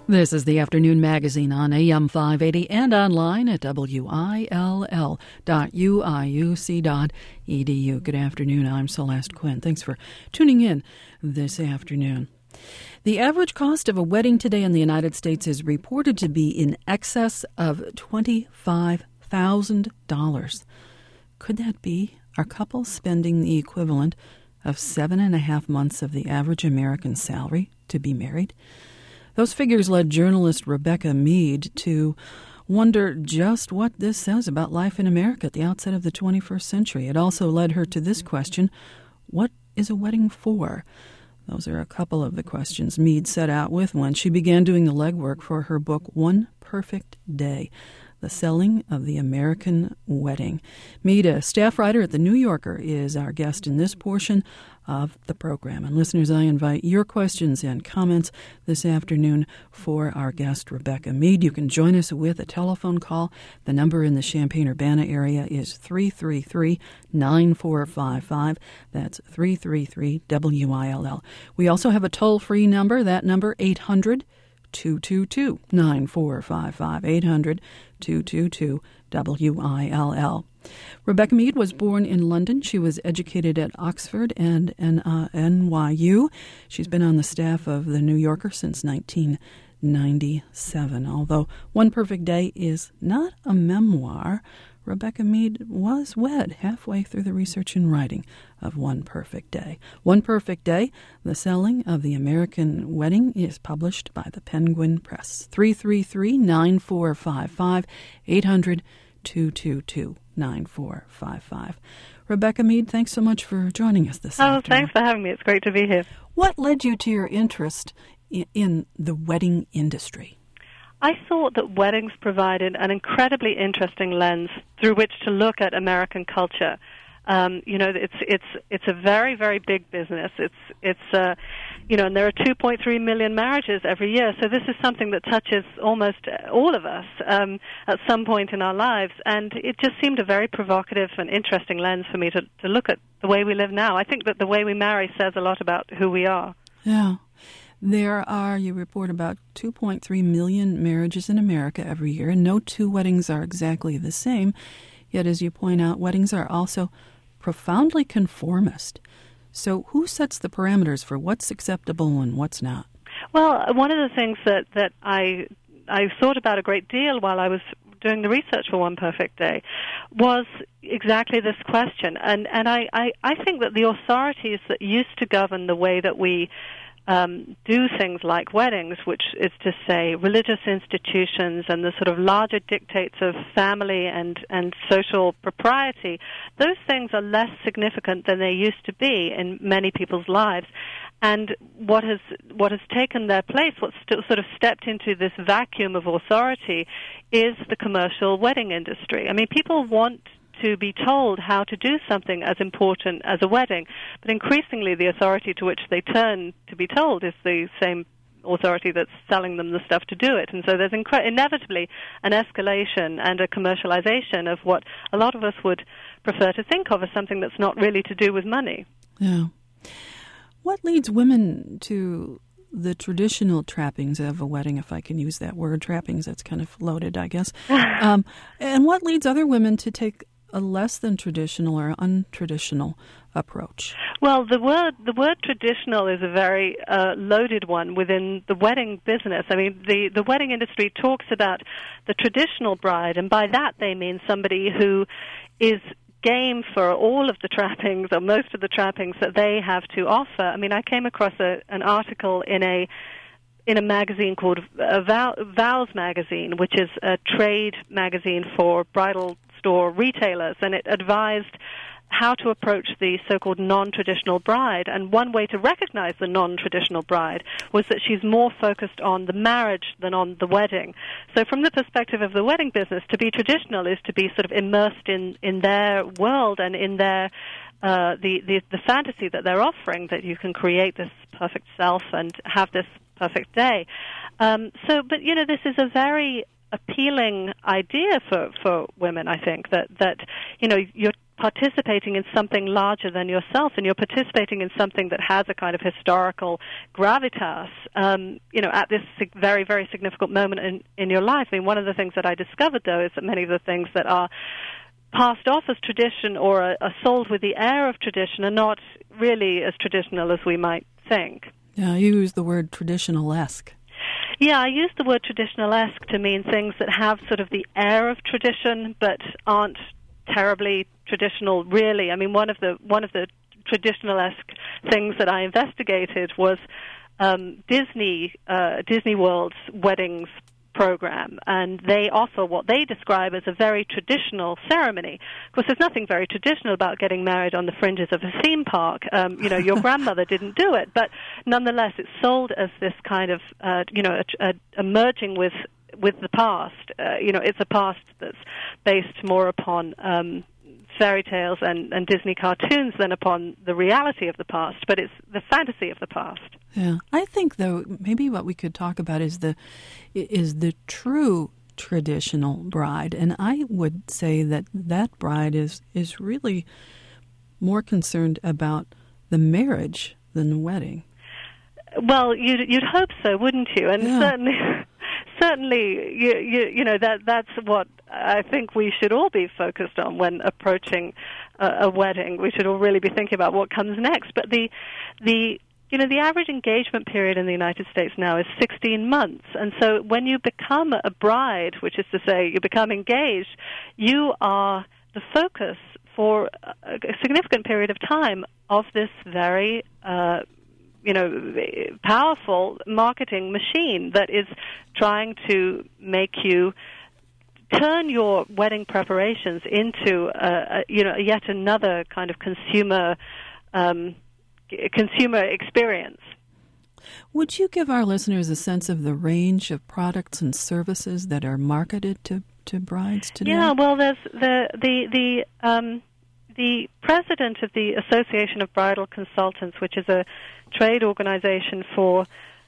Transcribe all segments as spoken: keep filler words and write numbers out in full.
This is the Afternoon Magazine on A M five eighty and online at W I L L dot U I U C dot E D U. Good afternoon. I'm Celeste Quinn. Thanks for tuning in this afternoon. The average cost of a wedding today in the United States is reported to be in excess of twenty-five thousand dollars. Could that be? Are couples spending the equivalent of seven and a half months of the average American salary to be married? Those figures led journalist Rebecca Mead to wonder just what this says about life in America at the outset of the twenty-first century. It also led her to this question: what is a wedding for? Those are a couple of the questions Mead set out with when she began doing the legwork for her book, One Perfect Day: The Selling of the American Wedding. Mead, a staff writer at The New Yorker, is our guest in this portion of the program. And listeners, I invite your questions and comments this afternoon for our guest, Rebecca Mead. You can join us with a telephone call. The number in the Champaign-Urbana area is three three three, nine four five five. That's three three three W I L L. We also have a toll-free number. That number, eight hundred, two two two, nine four five five, eight hundred, two two two, W I L L. Rebecca Mead was born in London. She was educated at Oxford and N Y U. She's been on the staff of The New Yorker since nineteen ninety-seven. Although One Perfect Day is not a memoir, Rebecca Mead was wed halfway through the research and writing of One Perfect Day. One Perfect Day: The Selling of the American Wedding is published by the Penguin Press. three three three, nine four five five, eight hundred, two two two, nine four five five. Rebecca Mead, thanks so much for joining us this oh, afternoon. Oh, thanks for having me. It's great to be here. What led you to your interest in, in the wedding industry? I thought that weddings provided an incredibly interesting lens through which to look at American culture. Um, you know, it's it's it's a very very big business. It's it's uh, you know, and there are two point three million marriages every year. So this is something that touches almost all of us um, at some point in our lives. And it just seemed a very provocative and interesting lens for me to to look at the way we live now. I think that the way we marry says a lot about who we are. Yeah. There are, you report, about two point three million marriages in America every year, and no two weddings are exactly the same. Yet, as you point out, weddings are also profoundly conformist. So who sets the parameters for what's acceptable and what's not? Well, one of the things that, that I I thought about a great deal while I was doing the research for One Perfect Day was exactly this question. And, and I, I, I think that the authorities that used to govern the way that we Um, do things like weddings, which is to say religious institutions and the sort of larger dictates of family and, and social propriety, those things are less significant than they used to be in many people's lives. And what has what has taken their place, what's still sort of stepped into this vacuum of authority, is the commercial wedding industry. I mean, people want to be told how to do something as important as a wedding. But increasingly the authority to which they turn to be told is the same authority that's selling them the stuff to do it. And so there's incre- inevitably an escalation and a commercialization of what a lot of us would prefer to think of as something that's not really to do with money. Yeah. What leads women to the traditional trappings of a wedding, if I can use that word, trappings, that's kind of loaded, I guess. um, and what leads other women to take a less than traditional or untraditional approach? Well, the word the word traditional is a very uh, loaded one within the wedding business. I mean, the, the wedding industry talks about the traditional bride, and by that they mean somebody who is game for all of the trappings or most of the trappings that they have to offer. I mean, I came across a, an article in a in a magazine called uh, Vow, Vows Magazine, which is a trade magazine for bridal store retailers, and it advised how to approach the so-called non-traditional bride. And one way to recognize the non-traditional bride was that she's more focused on the marriage than on the wedding. So from the perspective of the wedding business, to be traditional is to be sort of immersed in, in their world and in their uh, the, the, the fantasy that they're offering, that you can create this perfect self and have this perfect day. Um, so, but, you know, this is a very appealing idea for, for women, I think, that, that, you know, you're participating in something larger than yourself, and you're participating in something that has a kind of historical gravitas, um, you know, at this very, very significant moment in, in your life. I mean, one of the things that I discovered, though, is that many of the things that are passed off as tradition or are, are sold with the air of tradition are not really as traditional as we might think. Yeah, you use the word traditional-esque. Yeah, I use the word traditional-esque to mean things that have sort of the air of tradition but aren't terribly traditional, really. I mean, one of the one of the traditional-esque things that I investigated was um, Disney uh, Disney World's weddings program, and they offer what they describe as a very traditional ceremony. Of course, there's nothing very traditional about getting married on the fringes of a theme park. Um, you know, your grandmother didn't do it, but nonetheless, it's sold as this kind of, uh, you know, a, a, a merging with with the past. Uh, you know, it's a past that's based more upon um, fairy tales and, and Disney cartoons than upon the reality of the past, but it's the fantasy of the past. Yeah, I think though maybe what we could talk about is the is the true traditional bride, and I would say that that bride is is really more concerned about the marriage than the wedding. Well, you'd you'd hope so, wouldn't you? And yeah. certainly, certainly, you, you you know that that's what I think we should all be focused on when approaching a, a wedding. We should all really be thinking about what comes next. But the the You know, the average engagement period in the United States now is sixteen months. And so when you become a bride, which is to say you become engaged, you are the focus for a significant period of time of this very, uh, you know, powerful marketing machine that is trying to make you turn your wedding preparations into, a, a, you know, yet another kind of consumer um consumer experience. Would you give our listeners a sense of the range of products and services that are marketed to, to brides today? Yeah, well, there's the the the um, the president of the Association of Bridal Consultants, which is a trade organization for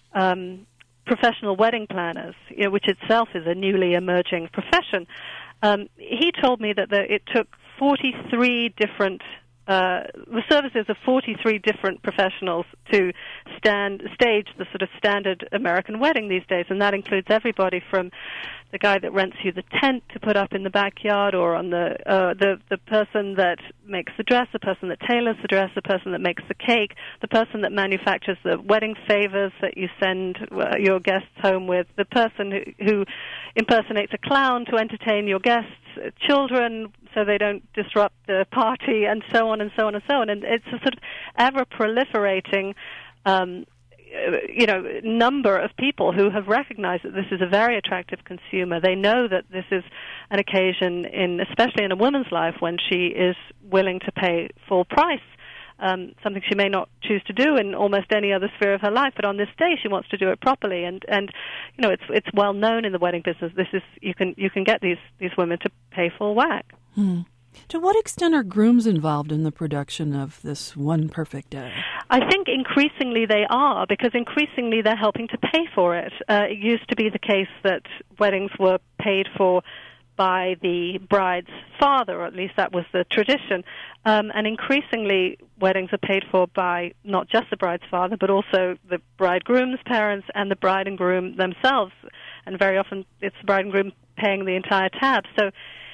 um, professional wedding planners, you know, which itself is a newly emerging profession. Um, he told me that the, it took forty-three different Uh, the services of forty-three different professionals to stand stage the sort of standard American wedding these days, and that includes everybody from the guy that rents you the tent to put up in the backyard, or on the uh, the the person that makes the dress, the person that tailors the dress, the person that makes the cake, the person that manufactures the wedding favors that you send uh, your guests home with, the person who, who impersonates a clown to entertain your guests, uh, children so they don't disrupt the party, and so on and so on and so on. And it's a sort of ever-proliferating um, you know, number of people who have recognized that this is a very attractive consumer. They know that this is an occasion, in especially in a woman's life, when she is willing to pay full price, um, something she may not choose to do in almost any other sphere of her life. But on this day, she wants to do it properly, and and you know, it's it's well known in the wedding business. This is you can you can get these these women to pay full whack. Hmm. To what extent are grooms involved in the production of this one perfect day? I think increasingly they are, because increasingly they're helping to pay for it. Uh, it used to be the case that weddings were paid for by the bride's father, or at least that was the tradition. Um, and increasingly weddings are paid for by not just the bride's father, but also the bridegroom's parents and the bride and groom themselves. And very often it's the bride and groom paying the entire tab. So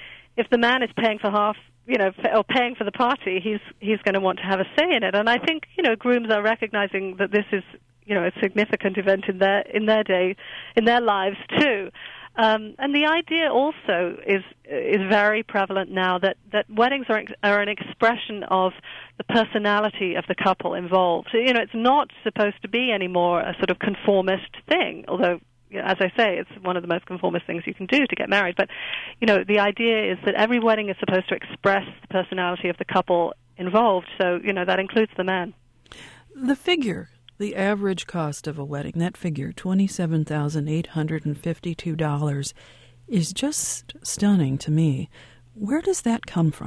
if the man is paying for half, you know, or paying for the party, he's he's going to want to have a say in it. And I think, you know, grooms are recognizing that this is, you know, a significant event in their in their day, in their lives too. Um, and the idea also is is very prevalent now that, that weddings are are an expression of the personality of the couple involved. So, you know, it's not supposed to be anymore a sort of conformist thing, although, you know, as I say, it's one of the most conformist things you can do to get married. But, you know, the idea is that every wedding is supposed to express the personality of the couple involved. So, you know, that includes the man. The figure, the average cost of a wedding, that figure, twenty-seven thousand eight hundred fifty-two dollars, is just stunning to me. Where does that come from?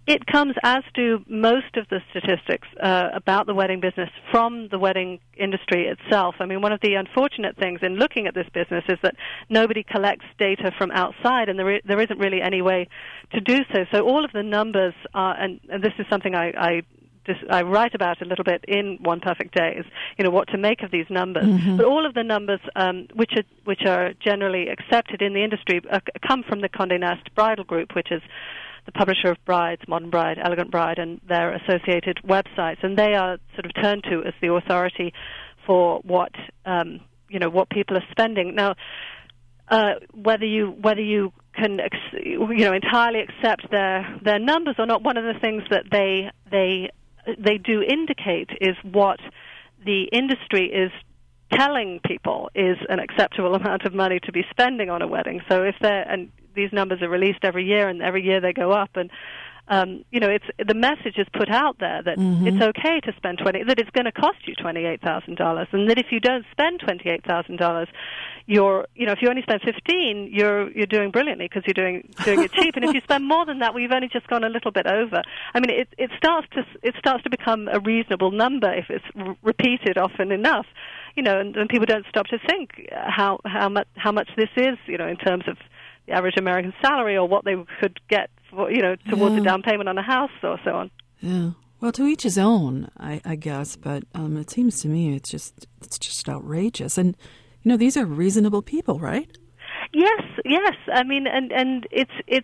It comes, as do most of the statistics uh, about the wedding business, from the wedding industry itself. I mean, one of the unfortunate things in looking at this business is that nobody collects data from outside, and there, is, there isn't really any way to do so. So all of the numbers are, and, and this is something I, I I write about a little bit in One Perfect Day, is, you know, what to make of these numbers. Mm-hmm. But all of the numbers, um, which are which are generally accepted in the industry, uh, come from the Condé Nast Bridal Group, which is the publisher of Brides, Modern Bride, Elegant Bride, and their associated websites, and they are sort of turned to as the authority for what um, you know what people are spending now. Uh, whether you whether you can ex- you know entirely accept their their numbers or not, one of the things that they they they do indicate is what the industry is telling people is an acceptable amount of money to be spending on a wedding. So if they're, and these numbers are released every year, and every year they go up, and um, you know, it's the message is put out there that mm-hmm. it's okay to spend twenty, that it's going to cost you twenty-eight thousand dollars, and that if you don't spend twenty-eight thousand dollars, you're, you know, if you only spend fifteen, you're you're doing brilliantly because you're doing doing it cheap, and if you spend more than that, well, you've only just gone a little bit over. I mean, it it starts to it starts to become a reasonable number if it's r- repeated often enough, you know, and, and people don't stop to think how how much how much this is, you know, in terms of the average American salary or what they could get, for, you know, towards yeah. a down payment on a house or so on. Yeah. Well, to each his own, I, I guess. But um, it seems to me it's just it's just outrageous. And you know, these are reasonable people, right? Yes, yes. I mean, and and it's it's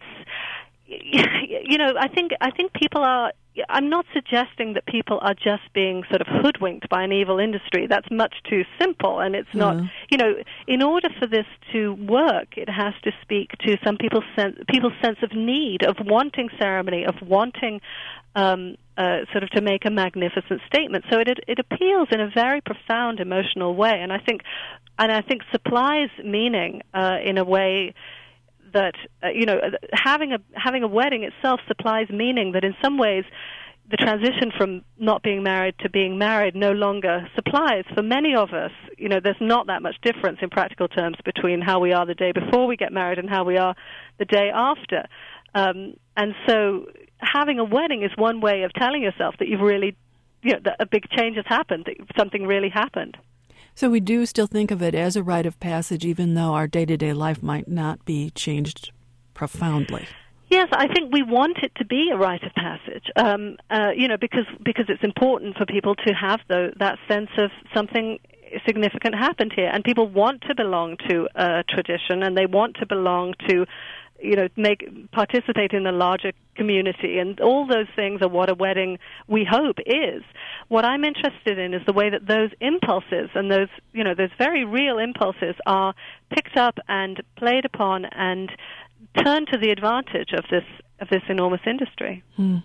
you know, I think I think people are. I'm not suggesting that people are just being sort of hoodwinked by an evil industry. That's much too simple, and it's not, yeah. you know, in order for this to work, it has to speak to some people's sense, people's sense of need, of wanting ceremony, of wanting um, uh, sort of to make a magnificent statement. So it, it it appeals in a very profound emotional way, and I think, and I think supplies meaning uh, in a way that uh, you know, having a having a wedding itself supplies meaning that in some ways the transition from not being married to being married no longer supplies. For many of us, you know, there's not that much difference in practical terms between how we are the day before we get married and how we are the day after. Um, and so having a wedding is one way of telling yourself that you've really, you know, that a big change has happened, that something really happened. So we do still think of it as a rite of passage, even though our day-to-day life might not be changed profoundly. Yes, I think we want it to be a rite of passage, um, uh, you know, because because it's important for people to have the, that sense of something significant happened here. And people want to belong to a tradition, and they want to belong to, you know, make participate in a larger community, and all those things are what a wedding, we hope, is. What I'm interested in is the way that those impulses and those, you know, those very real impulses are picked up and played upon and turned to the advantage of this of this enormous industry. Hmm.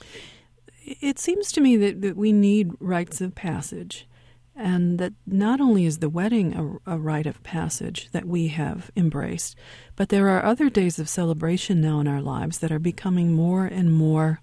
It seems to me that, that we need rites of passage. And that not only is the wedding a, a rite of passage that we have embraced, but there are other days of celebration now in our lives that are becoming more and more,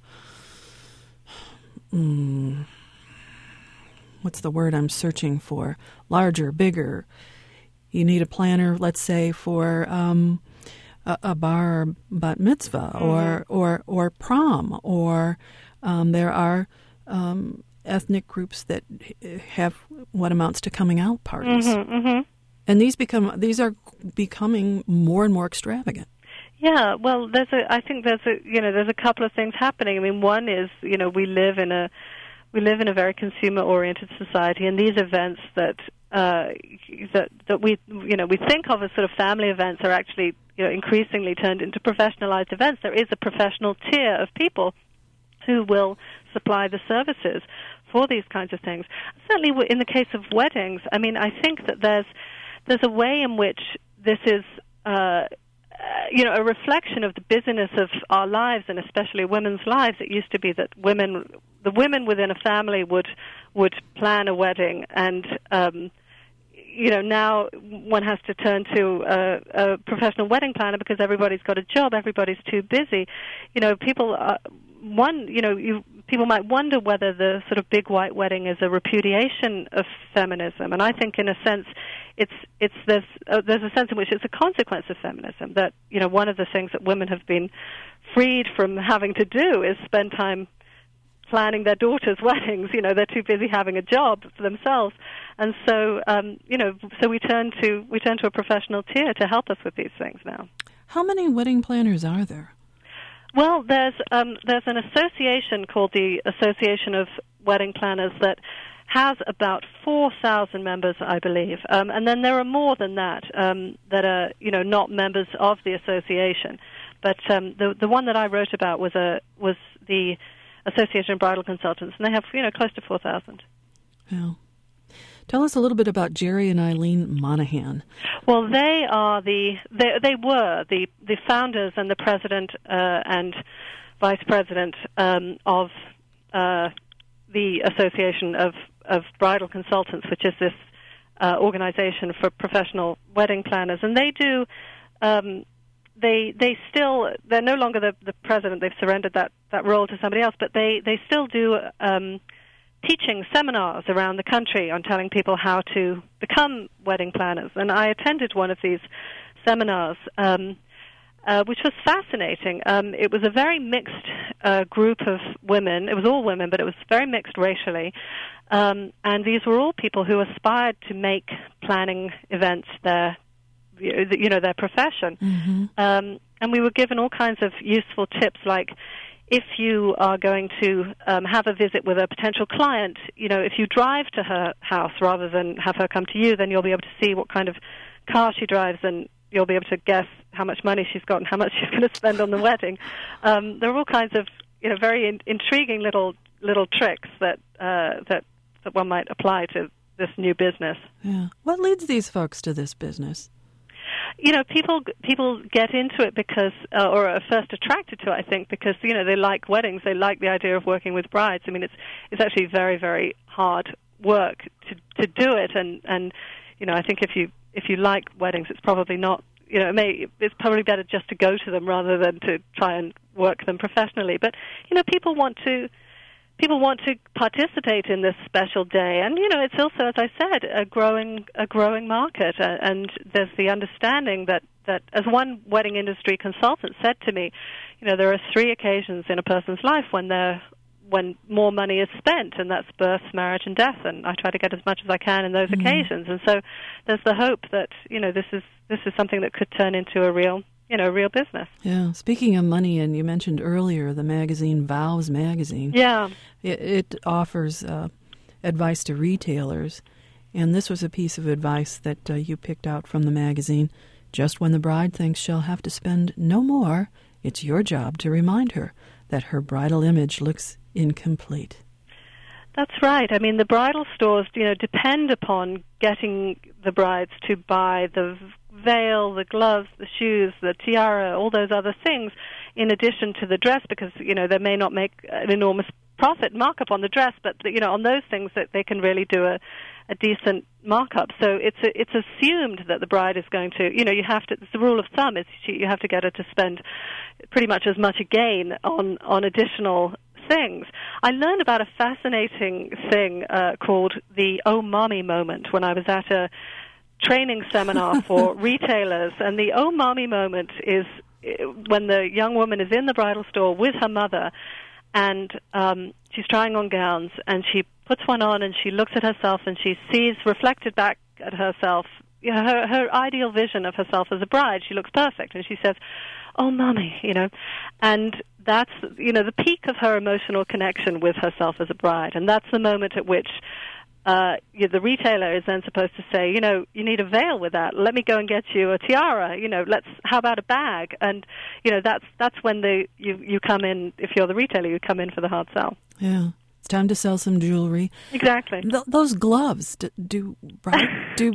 mm, what's the word I'm searching for? Larger, bigger. You need a planner, let's say, for um, a, a bar bat mitzvah mm-hmm. or, or, or prom, or um, there are... Um, ethnic groups that have what amounts to coming out parties, mm-hmm, mm-hmm. and these become these are becoming more and more extravagant. Yeah, well, there's a. I think there's a. You know, there's a couple of things happening. I mean, one is, you know, we live in a we live in a very consumer-oriented society, and these events that uh, that that we you know we think of as sort of family events are actually, you know, increasingly turned into professionalized events. There is a professional tier of people who will supply the services for these kinds of things. Certainly in the case of weddings, I mean, I think that there's there's a way in which this is, uh, you know, a reflection of the busyness of our lives, and especially women's lives. It used to be that women, the women within a family would would plan a wedding, and um, you know, now one has to turn to a, a professional wedding planner because everybody's got a job, everybody's too busy. You know, people are, one, you know, you, people might wonder whether the sort of big white wedding is a repudiation of feminism, and I think, in a sense, it's it's there's uh, there's a sense in which it's a consequence of feminism. That, you know, one of the things that women have been freed from having to do is spend time planning their daughters' weddings. You know, they're too busy having a job for themselves, and so um, you know, so we turn to we turn to a professional tier to help us with these things now. How many wedding planners are there? Well, there's um, there's an association called the Association of Wedding Planners that has about four thousand members, I believe, um, and then there are more than that um, that are you know not members of the association. But um, the the one that I wrote about was a was the Association of Bridal Consultants, and they have, you know, close to four thousand. Yeah. Tell us a little bit about Jerry and Eileen Monahan. Well, they are the, they, they were the, the founders and the president uh, and vice president um, of uh, the Association of, of Bridal Consultants, which is this uh, organization for professional wedding planners. And they do... Um, They they still they're no longer the, the president. They've surrendered that, that role to somebody else. But they, they still do um, teaching seminars around the country on telling people how to become wedding planners. And I attended one of these seminars, um, uh, which was fascinating. Um, it was a very mixed uh, group of women. It was all women, but it was very mixed racially. Um, and these were all people who aspired to make planning events their you know, their profession. Mm-hmm. Um, and we were given all kinds of useful tips, like if you are going to um, have a visit with a potential client, you know, if you drive to her house rather than have her come to you, then you'll be able to see what kind of car she drives, and you'll be able to guess how much money she's got and how much she's going to spend on the wedding. Um, there are all kinds of, you know, very in- intriguing little little tricks that uh, that that one might apply to this new business. Yeah. What leads these folks to this business? You know, people people get into it because, uh, or are first attracted to it, I think, because, you know, they like weddings. They like the idea of working with brides. I mean, it's it's actually very, very hard work to to do it. And, and you know, I think if you if you like weddings, it's probably not, you know, it may, it's probably better just to go to them rather than to try and work them professionally. But, you know, people want to... People want to participate in this special day, and you know it's also, as I said, a growing a growing market. Uh, and there's the understanding that, that, as one wedding industry consultant said to me, you know there are three occasions in a person's life when there when more money is spent, and that's birth, marriage, and death. And I try to get as much as I can in those mm-hmm. occasions. And so there's the hope that you know this is this is something that could turn into a real. You know, real business. Yeah. Speaking of money, and you mentioned earlier the magazine Vows Magazine. Yeah. It, it offers uh, advice to retailers, and this was a piece of advice that uh, you picked out from the magazine. Just when the bride thinks she'll have to spend no more, it's your job to remind her that her bridal image looks incomplete. That's right. I mean, the bridal stores, you know, depend upon getting the brides to buy the veil, the gloves, the shoes, the tiara, all those other things, in addition to the dress, because, you know, they may not make an enormous profit markup on the dress, but, you know, on those things that they can really do a, a decent markup. So it's a, it's assumed that the bride is going to, you know, you have to, it's the rule of thumb is she, you have to get her to spend pretty much as much again on, on additional things. I learned about a fascinating thing uh, called the "Oh Mommy" moment when I was at a training seminar for retailers. And the "Oh Mommy" moment is when the young woman is in the bridal store with her mother, and um, she's trying on gowns, and she puts one on, and she looks at herself, and she sees reflected back at herself, you know, her, her ideal vision of herself as a bride. She looks perfect, and she says, "Oh, Mommy," you know, and that's, you know, the peak of her emotional connection with herself as a bride, and that's the moment at which uh, you, the retailer is then supposed to say, you know, you need a veil with that. Let me go and get you a tiara. You know, let's. How about a bag? And you know, that's that's when the you you come in. If you're the retailer, you come in for the hard sell. Yeah. It's time to sell some jewelry. Exactly. Th- those gloves do, do right? do.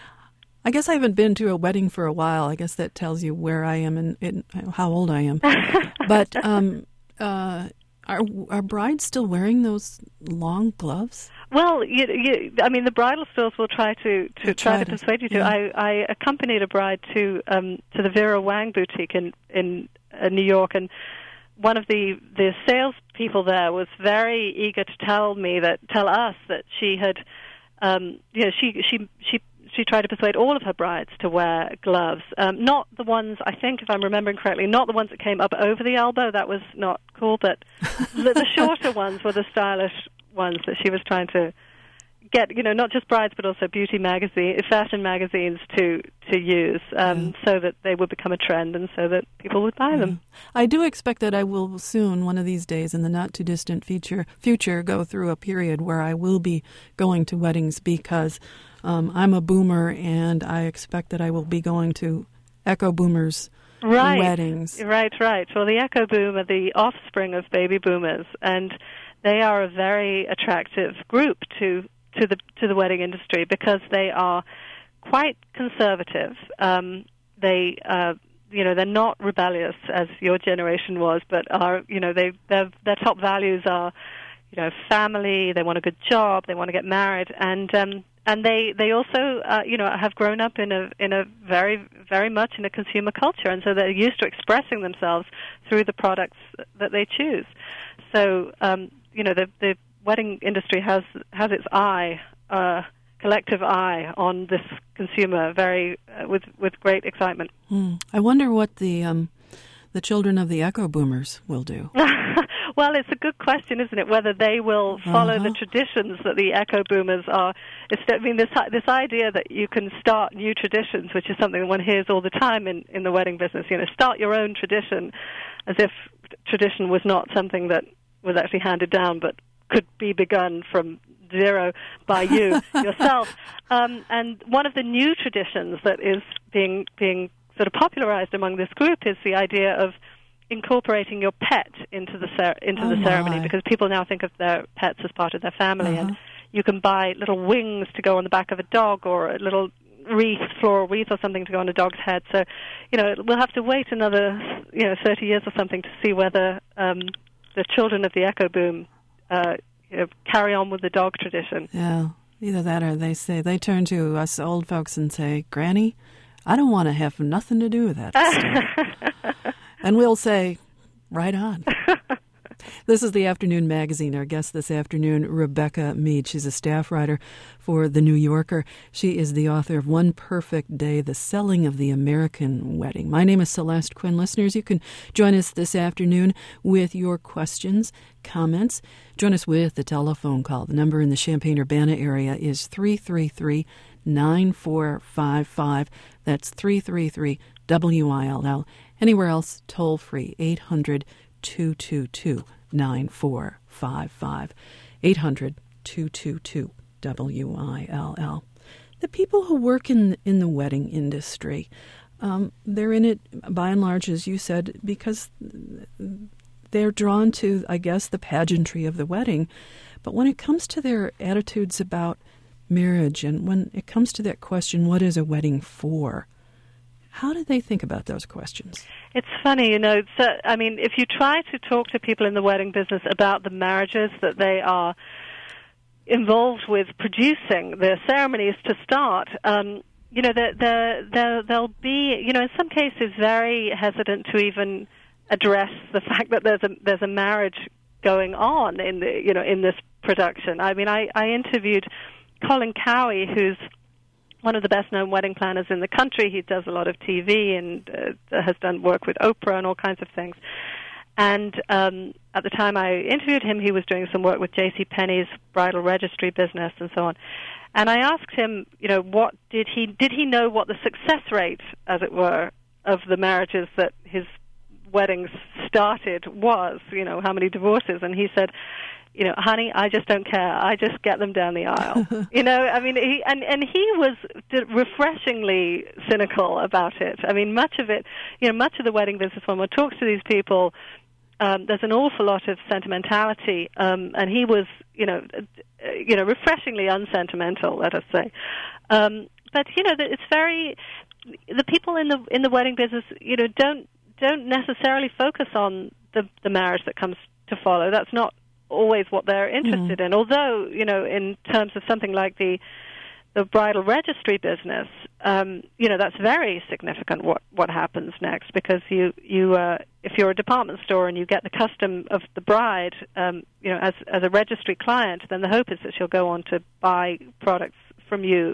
I guess I haven't been to a wedding for a while. I guess that tells you where I am and, and how old I am. But um, uh, are are brides still wearing those long gloves? Well, you, you, I mean, the bridal stores will try to, to try, try to persuade you to. Yeah. I, I accompanied a bride to um, to the Vera Wang boutique in in uh, New York, and one of the the salespeople there was very eager to tell me that tell us that she had, um, you know, she she she. She she tried to persuade all of her brides to wear gloves. Um, not the ones, I think, if I'm remembering correctly, not the ones that came up over the elbow. That was not cool, but the, the shorter ones were the stylish ones that she was trying to get, you know, not just brides, but also beauty magazine, fashion magazines to to use, um, yeah. so that they would become a trend and so that people would buy yeah. them. I do expect that I will soon, one of these days, in the not-too-distant future, future, go through a period where I will be going to weddings because um, I'm a boomer, and I expect that I will be going to Echo Boomers' right. weddings. Right, right. Well, the Echo Boom are the offspring of baby boomers, and they are a very attractive group to to the to the wedding industry because they are quite conservative. Um, they, uh, you know, they're not rebellious as your generation was, but are, you know, they their their top values are, you know, family. They want a good job. They want to get married, and um, and they they also, uh, you know, have grown up in a in a very very much in a consumer culture, and so they're used to expressing themselves through the products that they choose. So, um, you know, the the wedding industry has has its eye, uh, collective eye on this consumer, very uh, with with great excitement. Mm. I wonder what the um, the children of the Echo Boomers will do. Well, it's a good question, isn't it? Whether they will follow uh-huh. the traditions that the Echo Boomers are. I mean, this this idea that you can start new traditions, which is something that one hears all the time in in the wedding business. You know, start your own tradition, as if tradition was not something that was actually handed down, but could be begun from zero by you yourself. Um, and one of the new traditions that is being being sort of popularized among this group is the idea of incorporating your pet into the cer- into oh the ceremony, my. because people now think of their pets as part of their family, uh-huh. and you can buy little wings to go on the back of a dog, or a little wreath, floral wreath or something to go on a dog's head. So, you know, we'll have to wait another, you know, thirty years or something to see whether um, the children of the Echo Boom Uh, you know, carry on with the dog tradition. Yeah, either that or they say, they turn to us old folks and say, Granny, I don't want to have nothing to do with that stuff. And we'll say, right on. This is the Afternoon Magazine. Our guest this afternoon, Rebecca Mead. She's a staff writer for The New Yorker. She is the author of One Perfect Day, The Selling of the American Wedding. My name is Celeste Quinn. Listeners, you can join us this afternoon with your questions, comments. Join us with a telephone call. The number in the Champaign-Urbana area is three three three, nine four five five. That's three three three, W I L L. Anywhere else, toll free, eight hundred, two two two, nine four five five. eight hundred, two two two, W I L L. The people who work in in the wedding industry, um, they're in it, by and large, as you said, because they're drawn to, I guess, the pageantry of the wedding. But when it comes to their attitudes about marriage, and when it comes to that question, what is a wedding for? How do they think about those questions? It's funny, you know, so, I mean, if you try to talk to people in the wedding business about the marriages that they are involved with producing, the ceremonies to start, um, you know, they're, they're, they're, they'll be, you know, in some cases very hesitant to even address the fact that there's a there's a marriage going on in the, you know, in this production. I mean, I, I interviewed Colin Cowie, who's one of the best-known wedding planners in the country. He does a lot of T V and uh, has done work with Oprah and all kinds of things. And um, at the time I interviewed him, he was doing some work with J C Penney's bridal registry business and so on. And I asked him, you know, what did he did he know what the success rate, as it were, of the marriages that his weddings started was? You know, how many divorces? And he said, you know, honey, I just don't care. I just get them down the aisle. you know, I mean, he, and, and he was refreshingly cynical about it. I mean, much of it, you know, much of the wedding business, when one talks to these people, um, there's an awful lot of sentimentality, um, and he was, you know, uh, you know, refreshingly unsentimental, let us say. Um, but you know, it's very, the people in the in the wedding business, you know, don't don't necessarily focus on the the marriage that comes to follow. That's not always what they're interested mm. in. Although, you know, in terms of something like the the bridal registry business, um, you know, that's very significant what, what happens next, because you, you uh, if you're a department store and you get the custom of the bride, um, you know, as as a registry client, then the hope is that she'll go on to buy products from you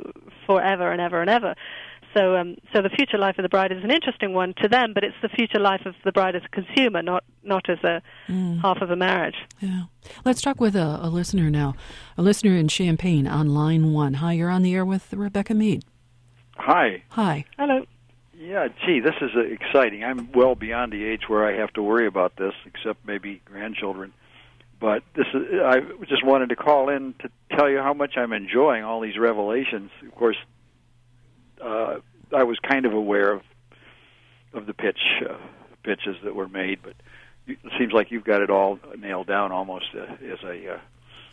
forever and ever and ever. So, um, so the future life of the bride is an interesting one to them, but it's the future life of the bride as a consumer, not not as a mm. half of a marriage. Yeah. Let's talk with a, a listener now. A listener in Champaign on line one. Hi, you're on the air with Rebecca Mead. Hi. Hi. Hello. Yeah, gee, this is uh, exciting. I'm well beyond the age where I have to worry about this, except maybe grandchildren. But this is, I just wanted to call in to tell you how much I'm enjoying all these revelations. Of course, uh, I was kind of aware of of the pitch uh, pitches that were made, but it seems like you've got it all nailed down almost uh, as a uh,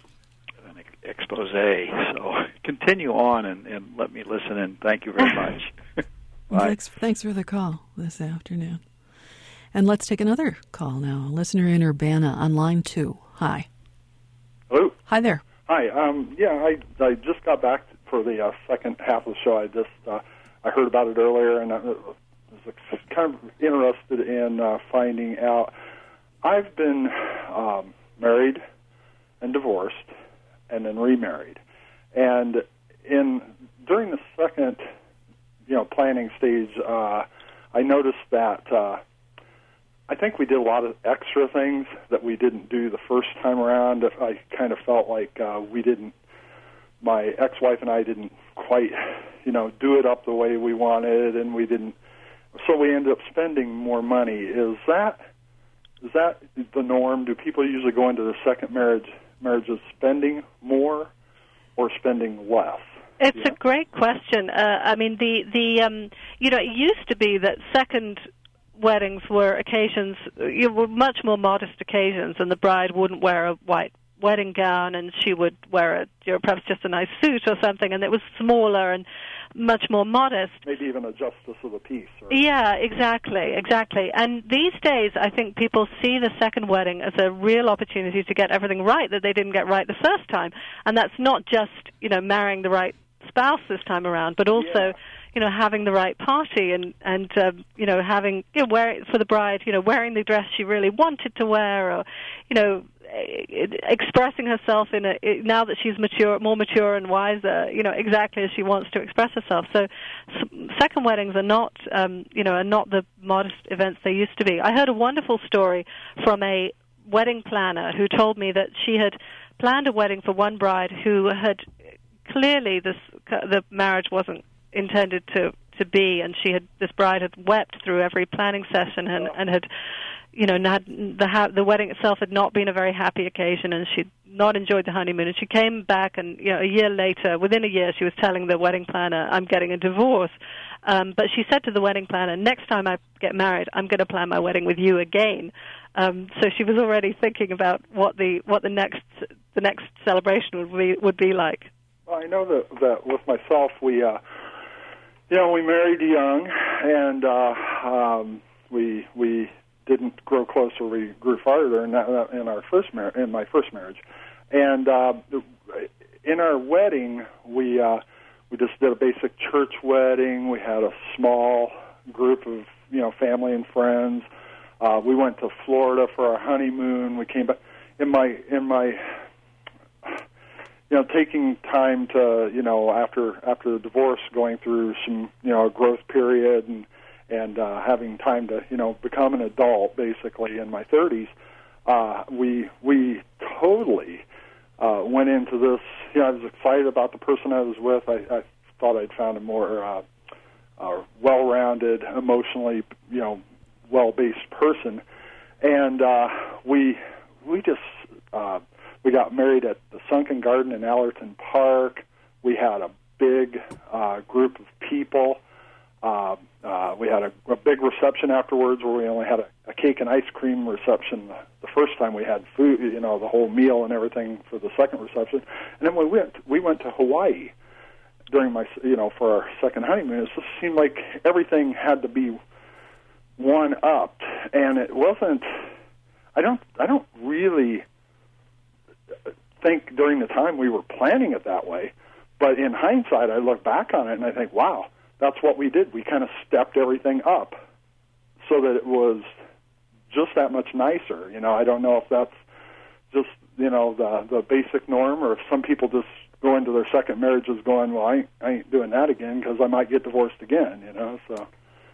an expose. So continue on and, and let me listen, and thank you very much. Well, thanks, thanks for the call this afternoon. And let's take another call now. A listener in Urbana on line two. Hi. Hello. Hi there. Hi. Um, yeah, I I just got back for the uh, second half of the show. I just uh, I heard about it earlier, and I was kind of interested in uh, finding out. I've been um, married and divorced, and then remarried, and in during the second, you know, planning stage, uh, I noticed that. Uh, I think we did a lot of extra things that we didn't do the first time around. I kind of felt like uh, we didn't, my ex-wife and I didn't quite, you know, do it up the way we wanted, and we didn't, so we ended up spending more money. Is that is that the norm? Do people usually go into the second marriage marriages spending more or spending less? It's yeah. a great question. Uh, I mean, the, the um, you know, it used to be that second weddings were occasions, you know, were much more modest occasions, and the bride wouldn't wear a white wedding gown, and she would wear a, you know, perhaps just a nice suit or something, and it was smaller and much more modest. Maybe even a justice of the peace. Or... Yeah, exactly, exactly. And these days, I think people see the second wedding as a real opportunity to get everything right that they didn't get right the first time, and that's not just, you know, marrying the right spouse this time around, but also, yeah. you know, having the right party and and uh, you know, having, you know, wear for the bride, you know, wearing the dress she really wanted to wear, or, you know, expressing herself in a, now that she's mature, more mature and wiser, you know, exactly as she wants to express herself. So, second weddings are not, um, you know, are not the modest events they used to be. I heard a wonderful story from a wedding planner who told me that she had planned a wedding for one bride who had clearly this the marriage wasn't intended to to be, and she had this bride had wept through every planning session and, and had, you know, not the ha- the wedding itself had not been a very happy occasion, and she'd not enjoyed the honeymoon. And she came back, and, you know, a year later, within a year, she was telling the wedding planner, "I'm getting a divorce." Um, but she said to the wedding planner, "Next time I get married, I'm going to plan my wedding with you again." Um, so she was already thinking about what the what the next the next celebration would be would be like. Well, I know that that with myself, we. Uh, You know, we married young, and uh, um, we we didn't grow closer. We grew farther in, that, in our first mar- in my first marriage, and uh, in our wedding, we uh, we just did a basic church wedding. We had a small group of, you know, family and friends. Uh, we went to Florida for our honeymoon. We came back in my in my. You know, taking time to, you know, after after the divorce, going through some, you know, a growth period and and uh, having time to, you know, become an adult, basically in my thirties, uh, we we totally uh, went into this. You know, I was excited about the person I was with. I, I thought I'd found a more uh, uh, well-rounded, emotionally, you know, well-based person, and uh, we we just. Uh, We got married at the Sunken Garden in Allerton Park. We had a big uh, group of people. Uh, uh, we had a, a big reception afterwards where we only had a, a cake and ice cream reception the first time. We had food, you know, the whole meal and everything for the second reception. And then we went we went to Hawaii during my, you know, for our second honeymoon. It just seemed like everything had to be one-upped, and it wasn't. I don't. I don't really think during the time we were planning it that way, but in hindsight, I look back on it and I think, wow, that's what we did. We kind of stepped everything up so that it was just that much nicer. You know, I don't know if that's just you know, the the basic norm, or if some people just go into their second marriages going, well, I ain't, I ain't doing that again because I might get divorced again, you know. So,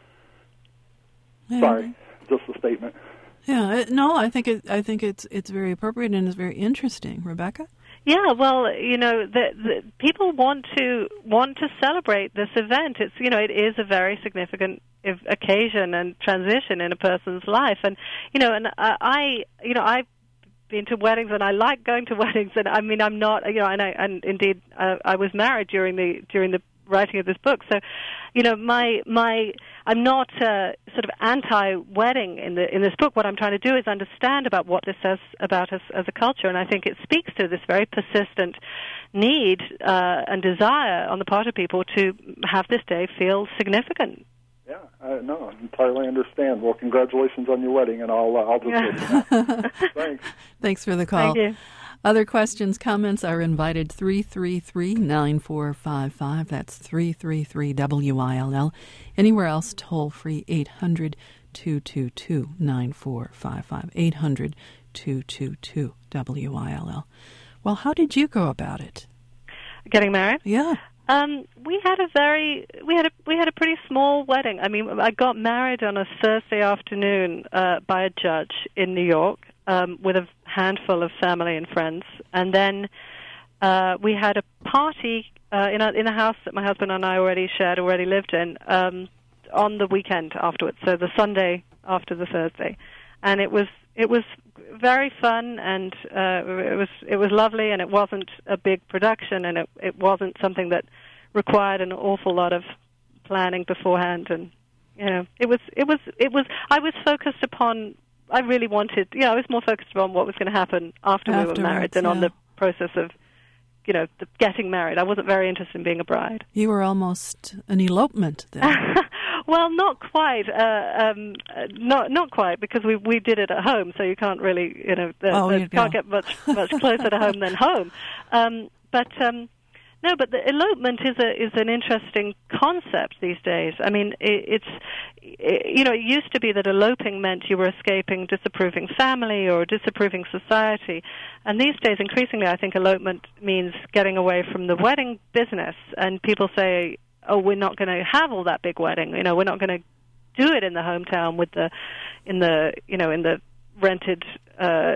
yeah. Sorry, just a statement. Yeah, it, no, I think it, I think it's it's very appropriate and it's very interesting. Rebecca? Yeah, well, you know, the, the people want to want to celebrate this event. It's, you know, it is a very significant occasion and transition in a person's life, and you know, and I, I you know, I've been to weddings and I like going to weddings, and I mean, I'm not, you know, and I and indeed uh, I was married during the during the writing of this book, so you know, my my I'm not uh, sort of anti-wedding in the in this book. What I'm trying to do is understand about what this says about us as a culture, and I think it speaks to this very persistent need uh, and desire on the part of people to have this day feel significant. Yeah, I no, I entirely understand. Well, congratulations on your wedding, and I'll uh, I'll just Yeah. it. Thanks. Thanks for the call. Thank you. Other questions, comments are invited three three three, nine four five five. That's three three three W I L L. Anywhere else, toll free eight hundred, two two two, nine four five five. eight hundred, two two two W I L L. Well, how did you go about it? Getting married? Yeah. Um, we had a very we had a we had a pretty small wedding. I mean, I got married on a Thursday afternoon uh, by a judge in New York um, with a handful of family and friends, and then uh, we had a party uh, in a in a house that my husband and I already shared, already lived in, um, on the weekend afterwards. So the Sunday after the Thursday, and it was it was very fun, and uh, it was it was lovely, and it wasn't a big production, and it it wasn't something that required an awful lot of planning beforehand, and you know, it was it was it was I was focused upon. I really wanted, you know, I was more focused on what was going to happen after Afterwards, we were married than yeah. on the process of, you know, the getting married. I wasn't very interested in being a bride. You were almost an elopement then. Well, not quite. Uh, um, uh, not not quite, because we we did it at home, so you can't really, you know, the, Oh, the, you can't go. get much much closer to home than home. Um, but um, no, but the elopement is a is an interesting concept these days. I mean, it, it's it, you know, it used to be that eloping meant you were escaping disapproving family or disapproving society, and these days, increasingly, I think elopement means getting away from the wedding business. And people say, oh, we're not going to have all that big wedding. You know, we're not going to do it in the hometown with the, in the, you know, in the rented uh,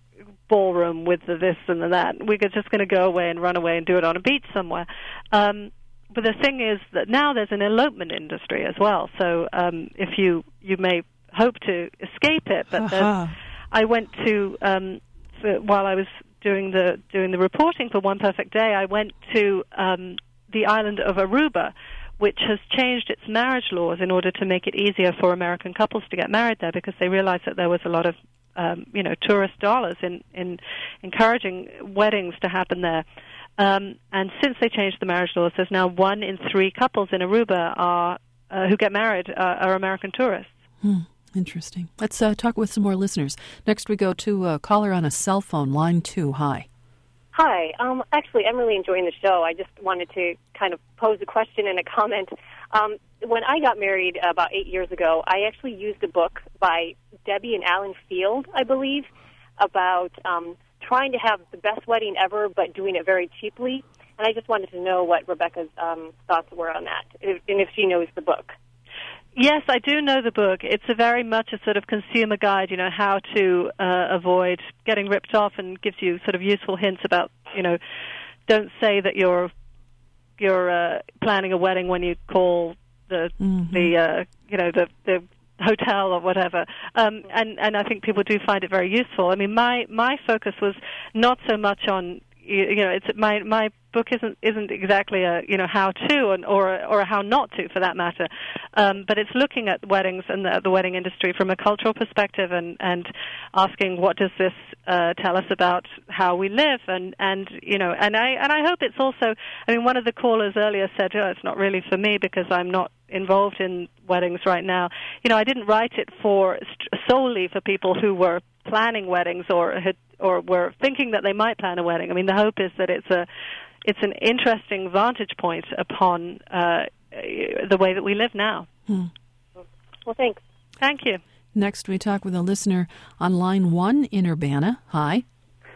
ballroom with the this and the that. We're just going to go away and run away and do it on a beach somewhere. Um, but the thing is that now there's an elopement industry as well. So um, if you you may hope to escape it, but Uh-huh. I went to um, for, while I was doing the doing the reporting for One Perfect Day, I went to um, the island of Aruba, which has changed its marriage laws in order to make it easier for American couples to get married there, because they realized that there was a lot of, um, you know, tourist dollars in, in encouraging weddings to happen there. Um, and since they changed the marriage laws, there's now one in three couples in Aruba are uh, who get married uh, are American tourists. Hmm. Interesting. Let's uh, talk with some more listeners. Next we go to a caller on a cell phone, line two. Hi. Hi. Um, actually, I'm really enjoying the show. I just wanted to kind of pose a question and a comment. Um, when I got married about eight years ago, I actually used a book by Debbie and Alan Field, I believe, about um, trying to have the best wedding ever but doing it very cheaply. And I just wanted to know what Rebecca's um, thoughts were on that, if, and if she knows the book. Yes, I do know the book. It's a very much a sort of consumer guide, you know, how to uh, avoid getting ripped off, and gives you sort of useful hints about, you know, don't say that you're you're uh, planning a wedding when you call the Mm-hmm. the uh, you know the the hotel or whatever. Um, and and I think people do find it very useful. I mean, my my focus was not so much on, you, you know, it's my my book isn't isn't exactly a, you know, how to or or, or a how not to, for that matter, um, but it's looking at weddings and the, the wedding industry from a cultural perspective, and, and asking what does this uh, tell us about how we live, and, and you know and I and I hope it's also, I mean, one of the callers earlier said, oh, it's not really for me because I'm not involved in weddings right now. You know, I didn't write it for solely for people who were planning weddings or had or were thinking that they might plan a wedding. I mean, the hope is that it's a it's an interesting vantage point upon uh, the way that we live now. Hmm. Well, thanks. Thank you. Next we talk with a listener on line one in Urbana. Hi.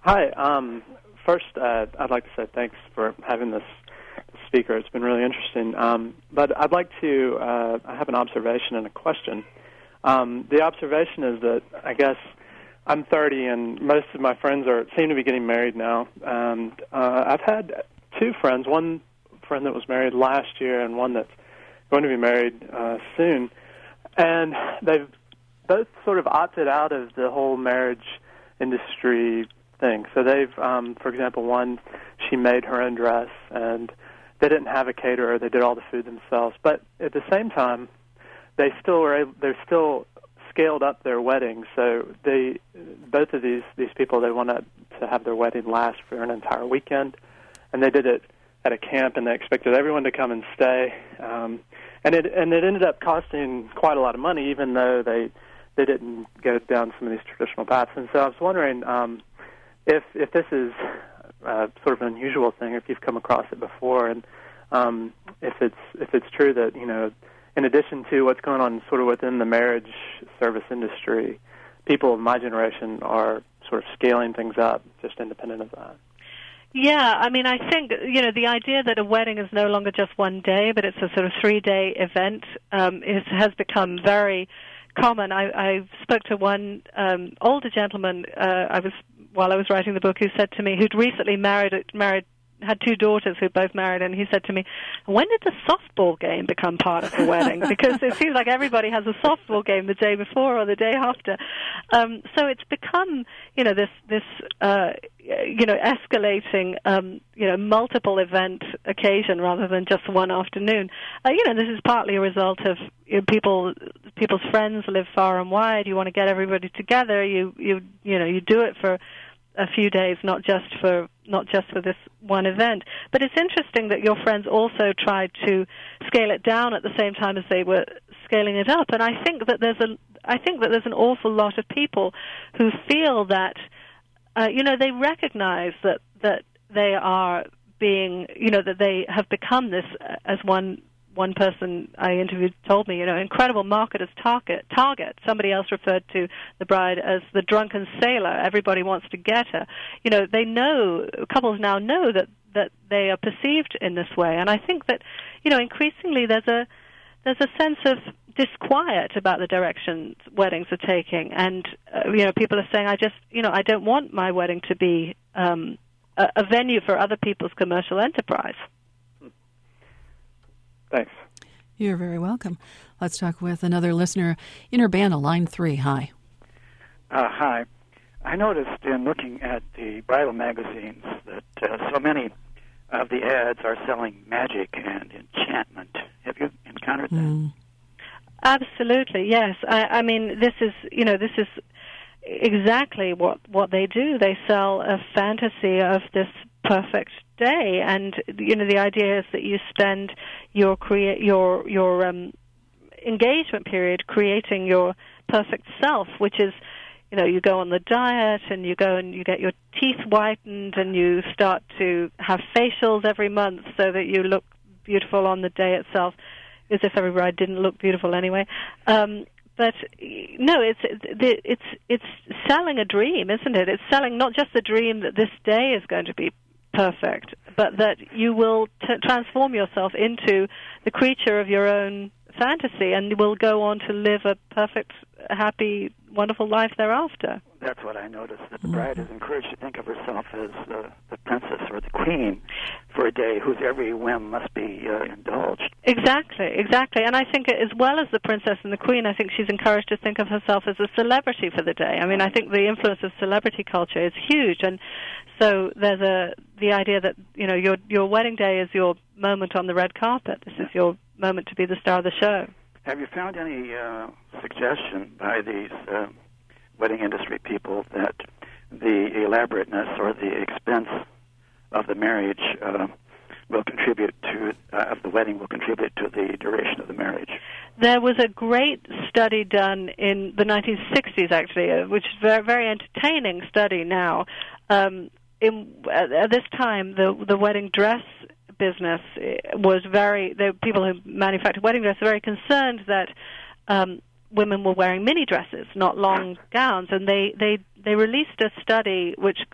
Hi. Um, first, uh, I'd like to say thanks for having this speaker. It's been really interesting. Um, but I'd like to uh, I have an observation and a question. Um, the observation is that I guess I'm thirty, and most of my friends are seem to be getting married now. And uh, I've had two friends, one friend that was married last year and one that's going to be married uh, soon. And they've both sort of opted out of the whole marriage industry thing. So they've, um, for example, one, she made her own dress, and they didn't have a caterer. They did all the food themselves. But at the same time, they still were able, they're still scaled up their wedding. So they, both of these these people, they wanted to have their wedding last for an entire weekend, and they did it at a camp, and they expected everyone to come and stay. Um, and it and it ended up costing quite a lot of money, even though they they didn't go down some of these traditional paths. And so I was wondering um, if if this is uh, sort of an unusual thing, if you've come across it before, and um, if it's if it's true that, you know, in addition to what's going on sort of within the marriage service industry, people of my generation are sort of scaling things up just independent of that. Yeah, I mean, I think, you know, the idea that a wedding is no longer just one day, but it's a sort of three-day event um, is, has become very common. I, I spoke to one um, older gentleman uh, I was while I was writing the book who said to me, who'd recently married married had two daughters who both married, and he said to me, when did the softball game become part of the wedding? Because it seems like everybody has a softball game the day before or the day after. Um, so it's become, you know, this, this uh, you know, escalating, um, you know, multiple event occasion rather than just one afternoon. Uh, you know, this is partly a result of, you know, people, people's friends live far and wide. You want to get everybody together. You, you, you know, you do it for a few days, not just for not just for this one event. But it's interesting that your friends also tried to scale it down at the same time as they were scaling it up. And I think that there's a I think that there's an awful lot of people who feel that uh, you know, they recognize that that they are being, you know, that they have become this, uh, as one one person I interviewed told me, you know, incredible marketer's target. Target. Somebody else referred to the bride as the drunken sailor. Everybody wants to get her. You know, they know, couples now know that, that they are perceived in this way. And I think that, you know, increasingly there's a there's a sense of disquiet about the direction weddings are taking. And, uh, you know, people are saying, I just, you know, I don't want my wedding to be um, a, a venue for other people's commercial enterprise. Thanks. You're very welcome. Let's talk with another listener in Urbana, line three. Hi. Uh, hi. I noticed in looking at the bridal magazines that uh, so many of the ads are selling magic and enchantment. Have you encountered that? Mm. Absolutely, yes. I, I mean, this is, you know, this is exactly what, what they do. They sell a fantasy of this perfect day, and you know, the idea is that you spend your create your your um, engagement period creating your perfect self, which is, you know, you go on the diet and you go and you get your teeth whitened and you start to have facials every month so that you look beautiful on the day itself, as if every bride didn't look beautiful anyway. Um, But no, it's it's it's selling a dream, isn't it? It's selling not just the dream that this day is going to be perfect, but that you will t- transform yourself into the creature of your own fantasy, and you will go on to live a perfect, happy, wonderful life thereafter. That's what I noticed, that the bride is encouraged to think of herself as uh, the princess or the queen for a day whose every whim must be uh, indulged. Exactly, exactly. And I think as well as the princess and the queen, I think she's encouraged to think of herself as a celebrity for the day. I mean, I think the influence of celebrity culture is huge, and so there's a the idea that, you know, your your wedding day is your moment on the red carpet. This is your moment to be the star of the show. Have you found any uh, suggestion by these uh, wedding industry people that the elaborateness or the expense of the marriage uh, will contribute to, uh, of the wedding will contribute to the duration of the marriage? There was a great study done in the nineteen sixties, actually, uh, which is a very, very entertaining study now. Um, in, at, at this time, the the wedding dress business was very, the people who manufactured wedding dresses were very concerned that um, women were wearing mini dresses, not long gowns, and they, they, they released a study which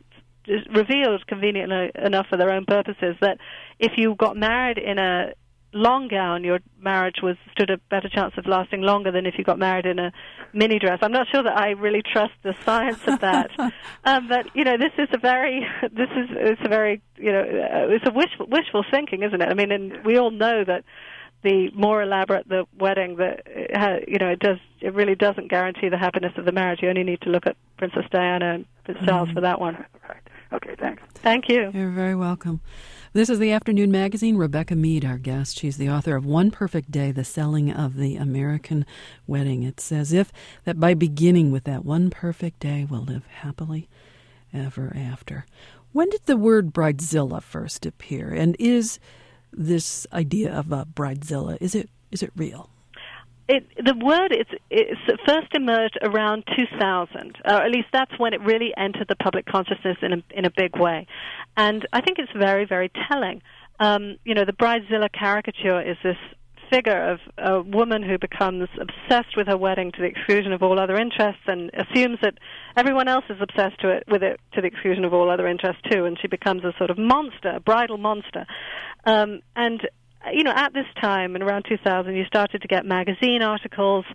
revealed, conveniently enough for their own purposes, that if you got married in a long gown, your marriage was stood a better chance of lasting longer than if you got married in a mini dress. I'm not sure that I really trust the science of that, um, but you know, this is a very, this is it's a very, you know, uh, it's a wishful, wishful thinking, isn't it? I mean, and we all know that the more elaborate the wedding, the uh, you know, it does, it really doesn't guarantee the happiness of the marriage. You only need to look at Princess Diana and Prince Charles mm-hmm. for that one. Right. Okay. Thanks. Thank you. You're very welcome. This is the Afternoon Magazine. Rebecca Mead, our guest. She's the author of One Perfect Day, The Selling of the American Wedding. It's as if that by beginning with that one perfect day, we'll live happily ever after. When did the word bridezilla first appear? And is this idea of a bridezilla, is it is it real? It, the word is, is first emerged around two thousand, or at least that's when it really entered the public consciousness in a, in a big way. And I think it's very, very telling. Um, you know, the bridezilla caricature is this figure of a woman who becomes obsessed with her wedding to the exclusion of all other interests and assumes that everyone else is obsessed to it, with it to the exclusion of all other interests too, and she becomes a sort of monster, a bridal monster. Um, and You know, at this time, in around two thousand, you started to get magazine articles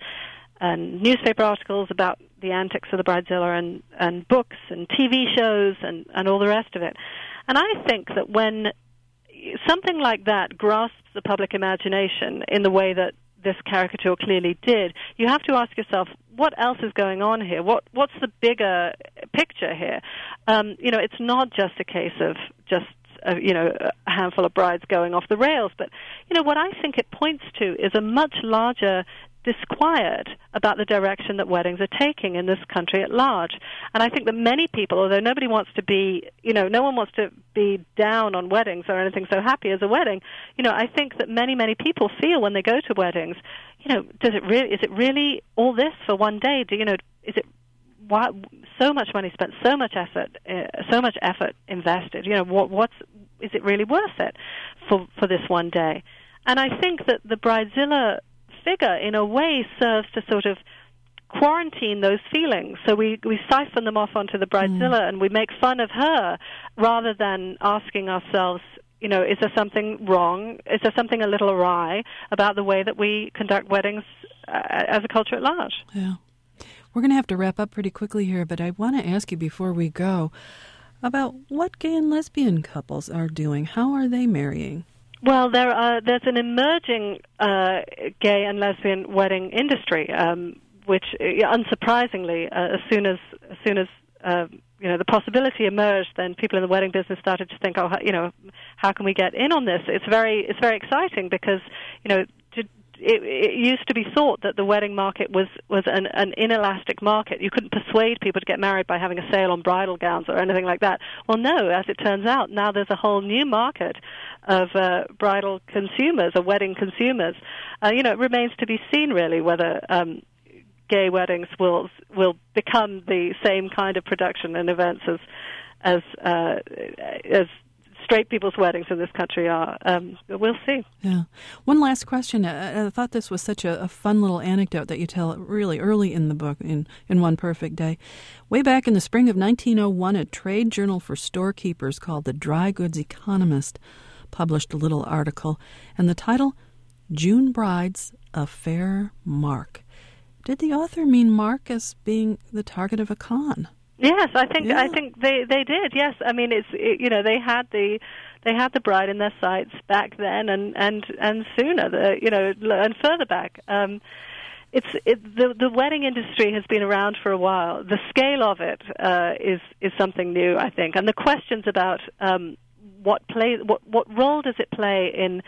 and newspaper articles about the antics of the bridezilla, and, and books and T V shows and, and all the rest of it. And I think that when something like that grasps the public imagination in the way that this caricature clearly did, you have to ask yourself, what else is going on here? What What's the bigger picture here? Um, you know, it's not just a case of just Uh, you know, a handful of brides going off the rails. But, you know, what I think it points to is a much larger disquiet about the direction that weddings are taking in this country at large. And I think that many people, although nobody wants to be, you know, no one wants to be down on weddings or anything so happy as a wedding, you know, I think that many, many people feel when they go to weddings, you know, does it really, is it really all this for one day? Do you know, is it Why, so much money spent, so much effort, uh, so much effort invested. You know, what, what's is it really worth it for for this one day? And I think that the bridezilla figure, in a way, serves to sort of quarantine those feelings. So we we siphon them off onto the bridezilla, mm. and we make fun of her rather than asking ourselves, you know, is there something wrong? Is there something a little awry about the way that we conduct weddings uh, as a culture at large? Yeah. We're going to have to wrap up pretty quickly here, but I want to ask you before we go about what gay and lesbian couples are doing. How are they marrying? Well, there are, there's an emerging uh, gay and lesbian wedding industry, um, which, uh, unsurprisingly, uh, as soon as as soon as uh, you know the possibility emerged, then people in the wedding business started to think, oh, you know, how can we get in on this? It's very it's very exciting because, you know, to, It, it used to be thought that the wedding market was, was an, an inelastic market. You couldn't persuade people to get married by having a sale on bridal gowns or anything like that. Well, no, as it turns out, now there's a whole new market of uh, bridal consumers, or wedding consumers. Uh, you know, it remains to be seen, really, whether um, gay weddings will will become the same kind of production and events as as uh, as straight people's weddings in this country are. Um, we'll see. Yeah. One last question. I, I thought this was such a, a fun little anecdote that you tell really early in the book, in, in One Perfect Day. Way back in the spring of nineteen oh one, a trade journal for storekeepers called the Dry Goods Economist published a little article, and the title, June Brides, A Fair Mark. Did the author mean Mark as being the target of a con? Yes, I think yeah. I think they, they did. Yes, I mean it's it, you know they had the they had the bride in their sights back then and and and sooner the you know and further back. Um, it's it, the the wedding industry has been around for a while. The scale of it uh, is is something new, I think, and the questions about um, what play what what role does it play in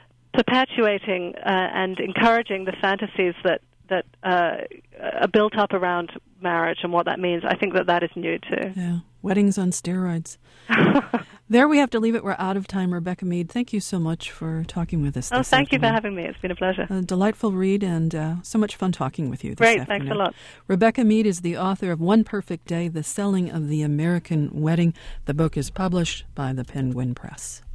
perpetuating uh, and encouraging the fantasies that that uh, are built up around marriage and what that means. I think that that is new too. Yeah, weddings on steroids. There we have to leave it. We're out of time. Rebecca Mead, thank you so much for talking with us this Oh, thank afternoon. you for having me. It's been a pleasure. A delightful read and uh, so much fun talking with you this Great, afternoon. thanks a lot. Rebecca Mead is the author of One Perfect Day, The Selling of the American Wedding. The book is published by the Penguin Press.